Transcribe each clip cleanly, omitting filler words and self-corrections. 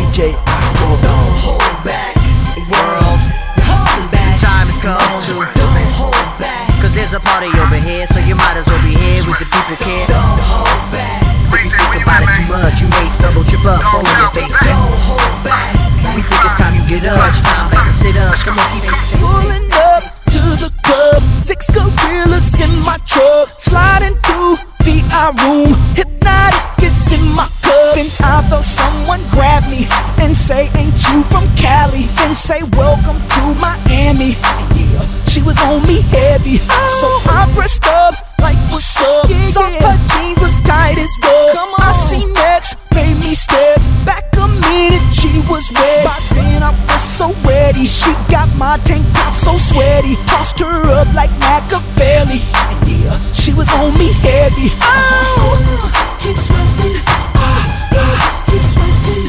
DJ Aqua. Don't hold back, world. You're holding back. Time has come to. Don't hold back. Cause there's a party over here, so you might as well be here with the people care. Don't hold back. If you think about it too much, you may stumble, trip up, fall on your face. Don't hold back. We think it's time you get up. It's time like to sit up. Come on, keep it. Pulling up to the club, 6 gorillas in my truck, sliding to VI room, hypnotic is in my cup. Then I felt someone grab me and say, ain't you from Cali? Then say, welcome to Miami. Yeah, she was on me heavy, so I pressed up like what's up. Saw her jeans was tight as well. I seen next, made me step back a minute, she was wet. By then I was so ready, she got my tank top so sweaty. Tossed her up like Machiavelli. Yeah, she was on me heavy. Keep sweating. Keep sweating.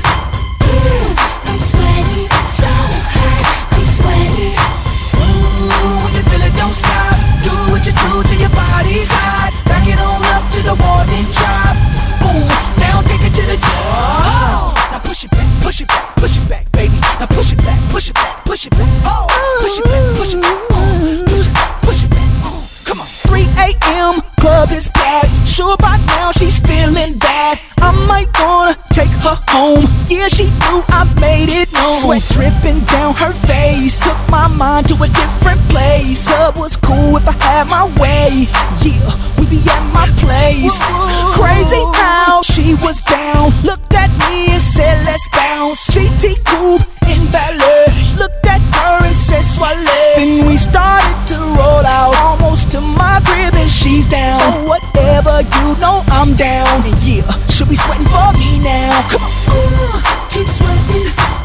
I'm sweaty, so hot. I'm sweaty. When you feel it, don't stop. Do what you do till your body's hot. Back it on up to the wall, then drop. Boom, now take it to the top. Now push it back, push it back, push it back, baby. Now push it back, push it back, push it back. Oh, push it back, push it back. Push it back, push it back. Come on. 3 a.m. club is packed. Sure by now she's feeling bad. I might wanna take her home. Yeah, she knew I made it known. Sweat dripping down her face, took my mind to a different place. Club was cool if I had my way. Yeah, we be at my place. Crazy how she was down. Looked at me and said let's bounce. GT coupe in ballet. Looked at her and said swallow. Then we started to roll out, almost to my crib and she's down. Oh, whatever, you know I'm down. And yeah, she'll be sweating for me now. Come on. Keep sweating.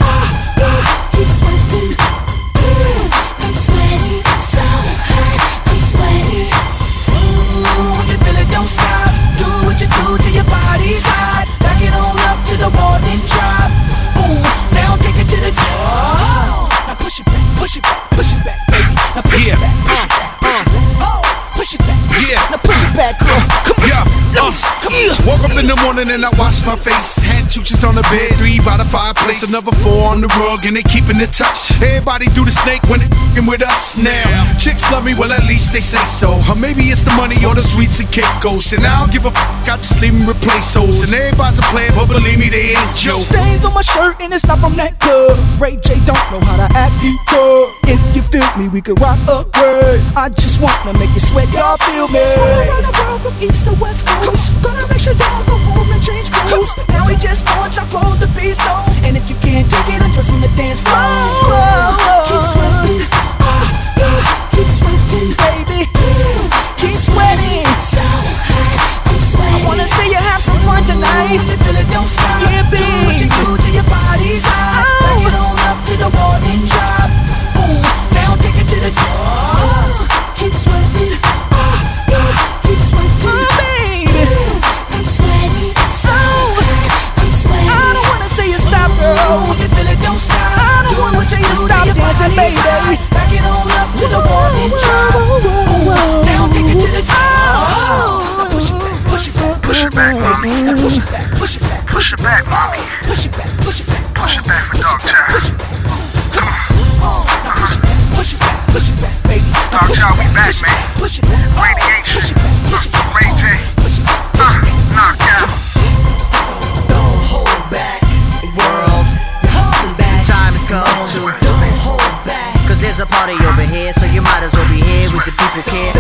Keep sweating. I'm sweaty, so hot. I'm sweaty. When you feel it, don't stop. Do what you do till your body's hot. Back it on up to the wall, then drop. Boom, now take it to the top. Now push it back, push it back, push it back, baby. Now push it back, push it back, push it back. Oh, push it back, push it back. Now push it back, girl. Come on. Woke up in the morning and I washed my face. Had 2 chicks on the bed, 3 by the fireplace, another 4 on the rug, and they keeping it touch. Everybody do the snake when they f***ing with us now. Chicks love me, well at least they say so. Or maybe it's the money or the sweets and cake ghosts. And I don't give a f***, I just leave them replace hoes. And everybody's a player, but believe me, they ain't Joe. Stains on my shirt and it's not from that club. Ray J don't know how to act, he could. If you feel me, we could rock a word. I just wanna make you sweat, y'all feel me. All around the world from east to west coast. Gonna make sure y'all go home and change clothes. Now we just want your clothes to be so. And if you can't take it, undress on the dance floor. Keep sweating. Keep sweating. Baby, keep sweating. So hot. I'm sweaty. I wanna see you have some fun tonight. When you feel it, don't stop. Yeah, baby. Do what you do till your body's hot. Back it on up to the wall, then drop. Boom, now take it to the top. Keep sweating. Keep sweating. Oh, baby. I'm sweaty, so hot. I'm sweaty. I don't wanna see you stop, girl. When you feel it, don't stop. I don't wanna see you stop dancing, baby. Back it on up to the wall and drop. Now take it to the top. Now push it back, push it back, Push it back, mommy. Now push it back, push it back, Push it back, mommy. push it back, push it back, Push it back for Dog Child. push it back. Come on. Now push it back, push it back, push it back, baby. Now Dog push it Child, we back, push it man. back, push it back. Radiation. Push it back, push it back. Ray J. Push it back, push it back. Knocked out. Don't hold back, world. You're holding back. Time has come to. Don't hold back. Cause there's a party over here, so you might as well be here with the people care.